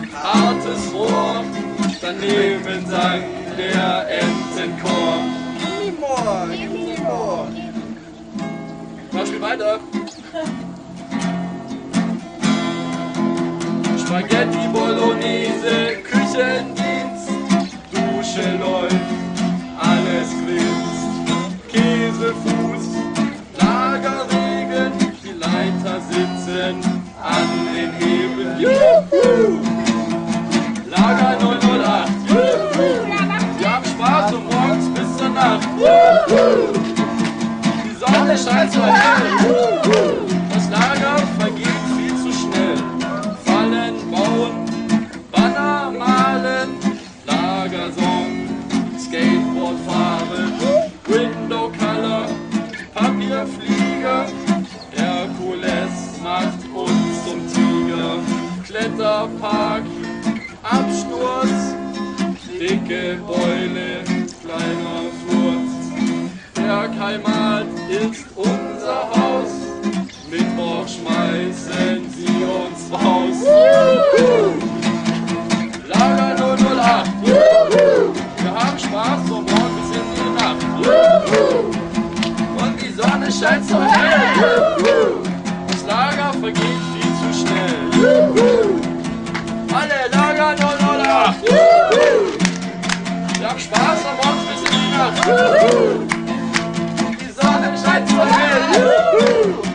hartes Rohr, daneben sang der Entenchor. Give me more. Was spielt weiter? Spaghetti Bolognese, Küchendienst, Dusche läuft, alles glänzt. Käsefuß, Lagerregen, die Leiter sitzen an den Hebeln. Juhu! Lager 908, juhu! Wir haben Spaß von morgens bis zur Nacht. Juhu! Die Sonne scheint so hell. Das Lager vergeht viel zu schnell. Fallen, bauen, Banner malen, Lagersong, Skateboard fahren, Window Color, Papierflieger, Herkules macht uns zum Tiger. Kletterpark, Absturz, dicke Beule, kleiner Furz. Bergheimat ist unser Haus, Mittwoch schmeißen sie uns raus. Lager 008, wir haben Spaß von morgen bis in die Nacht. Und die Sonne scheint so hell, das Lager vergeht viel zu schnell. Alle Lager 008, wir haben Spaß von morgen bis in die Nacht. Die Sonne scheint so hell.